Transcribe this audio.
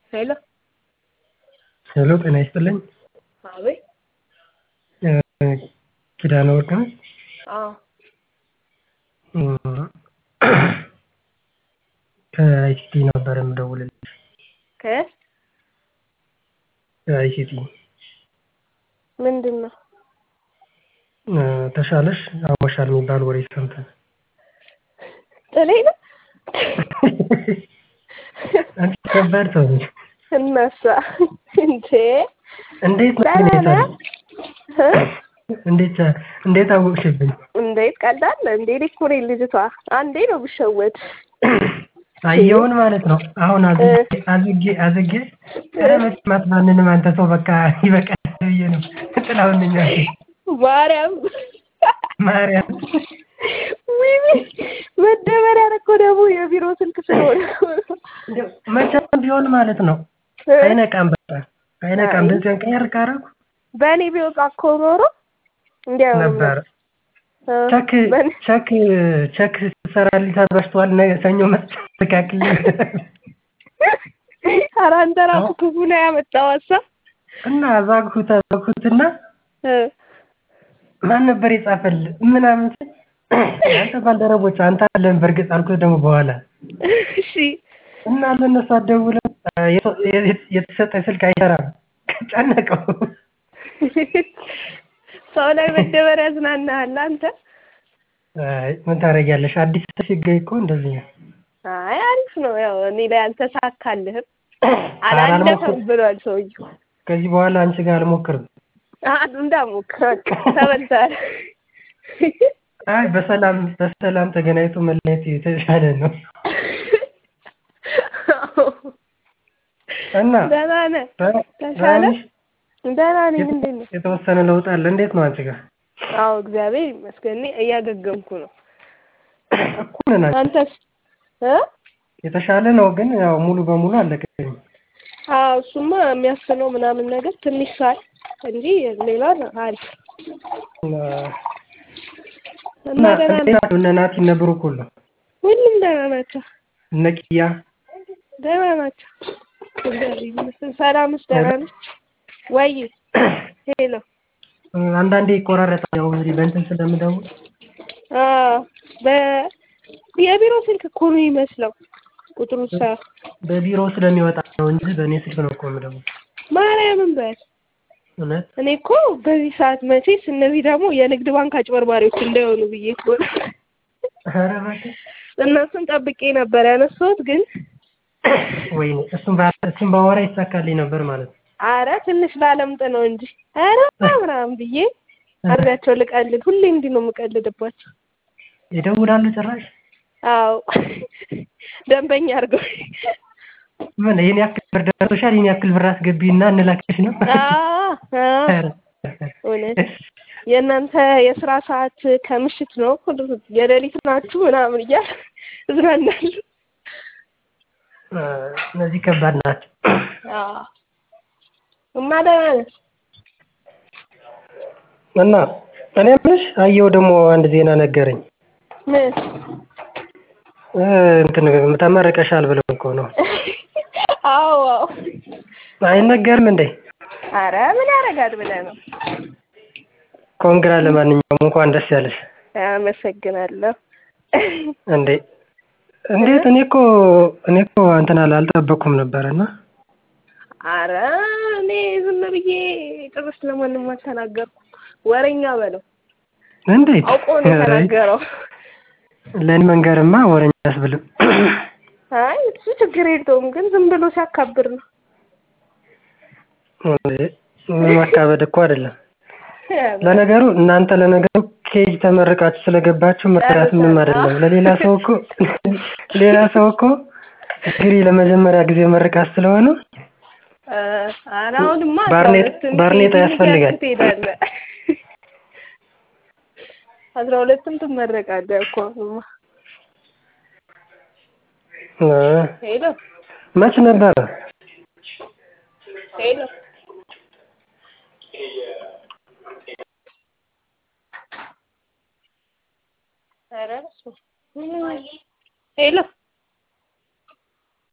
ሄሎ ሄሎ ጤና ይስጥልኝ። አቤት። ኪዳነ ወርቅ ነሽ? አዎ ከአይሲቲ ነበር የምደውልልሽ። ከየት? ከአይሲቲ። ምንድነው? ተሻለሽ? አሞሻል የሚባል ወሬ ሰምተን። ጥሌ ነው? አንቺ ከባድ ሰው ነሽ። እነሳ እንዴ? እንዴት ነው? እንዴት አወቅሽብኝ? እንዴት ቀልዳለ እንዴ? እኮ ነኝ ልጅቷ። አንዴ ነው ብሸወድ አየውን ማለት ነው። አሁን አዝጌ ኧረ መቼም አትማንንም አንተ ሰው በቃ ይበቃል ብዬ ነው። ጥላውን ነኝ ማርያም መደበሪያ እኮ ደግሞ የቢሮ ስልክ ስለሆነ መቼም ቢሆን ማለት ነው አይነቃም። በቃ አይነቃም። በዚያን ቀየር ካረኩ በእኔ ቢወጣ እኮ ኖሮ እንዲያው ነበር። ቸክ ትሰራልኝ ተበስቷል። ሰኞ መስተካከል ኧረ አንተ እራስህ ክፉ ነው ያመጣው ሀሳብ እና አዛግሁትና ማን ነበር የጻፈልህ ምናምን አንተ ባልደረቦች አንተ አለን በርግጥ አልኩት ደግሞ በኋላ እሺ እና ለነሱ አትደውልም የተሰጠ ስልክ አይሰራም ጨነቀው ሰው ላይ መደበር ያዝናናሃል አንተ አይ ምን ታረጊያለሽ አዲስ ሲገኝ እኮ እንደዚህ ነው አይ አሪፍ ነው ያው እኔ ላይ አልተሳካልህም አላለፈም ብሏል ሰውዬው ከዚህ በኋላ አንቺ ጋር አልሞክርም እንዳሞክር ተበልተሃል አይ በሰላም ተገናኝቶ መለየት የተሻለ ነው እና ደህና ነህ ተሻለ ደህና ነኝ እንዴት ነህ የተወሰነ ለውጥ አለ እንዴት ነው አንቺ ጋር አዎ እግዚአብሔር ይመስገን እያገገምኩ ነው እኮ ነን አንተስ የተሻለ ነው ግን ያው ሙሉ በሙሉ አለቀኝ አዎ እሱማ የሚያስነው ምናምን ነገር ትንሽ ሳይ እንጂ ሌላ አሪፍ እና እነ ናቲ እነ ብሩክ ሁሉም ደህና ናቸው እነ ኪያ ደህና ናቸው ሰላምስ ደህና ነች ወይ ሄሎ አንዳንዴ ይቆራረጣል ያው እንግዲህ በእንትን ስለምደውል የቢሮ ስልክ እኮ ነው የሚመስለው ቁጥሩ በቢሮ ስለሚወጣ ነው እንጂ በእኔ ስልክ ነው እኮ የምደውለው ማርያምን በል እውነት እኔ እኮ በዚህ ሰዓት መቼስ እነዚህ ደግሞ የንግድ ባንክ አጭበርባሪዎች እንዳይሆኑ ብዬ እኮ ነው ኧረ እባክህ እነሱን ጠብቄ ነበር ያነሳሁት ግን ወይኔ እሱን ባወራ ይሳካልኝ ነበር ማለት ነው ኧረ ትንሽ ላለምጥ ነው እንጂ ኧረ ምናምን ብዬ አድርጋቸው ልቀልድ ሁሌ እንዲህ ነው የምቀልድባቸው ይደውላሉ ጭራሽ አዎ ደንበኛ አድርገው ምን ይሄን ያክል ብር ደርሶሻል ይሄን ያክል ብር አስገቢና እንላክሽ ነው እውነት የእናንተ የስራ ሰዓት ከምሽት ነው የሌሊት ናችሁ ምናምን እያል እዝናናለሁ እነዚህ ከባድ ናቸው እና ደህና ነህ እና እኔ የምልሽ አየሁ ደግሞ አንድ ዜና ነገረኝ ምን እንትን ተመረቀሻል ብለው እኮ ነው አዎ አይነገርም እንዴ ኧረ ምን ያደርጋል ብለህ ነው ኮንግራ ለማንኛውም እንኳን ደስ ያለሽ አመሰግናለሁ እንዴት እኔ እኮ እንትን አልጠበኩም ነበርና ኧረ እኔ ዝም ብዬ ጭራሽ ለማንም አልተናገርኩም ወሬኛ በለው እንዴት አውቆ ነው የተናገረው ለኔ መንገርማ ወሬኛ ያስብልም አይ እሱ ችግር የለውም ግን ዝም ብሎ ሲያካብር ነው ማካበድ እኮ አይደለም ለነገሩ እናንተ ኬጅ ተመረቃችሁ ስለገባችሁ መረዳት ምንም አይደለም ሌላ ሰው እኮ ዲግሪ ለመጀመሪያ ጊዜ መረቃት ስለሆነ አሁንማ ባርኔጣ ያስፈልጋል 12ም ትመረቃለህ እኮ ሄሎ መች ነበር ሄሎ ኧረ ሄሎ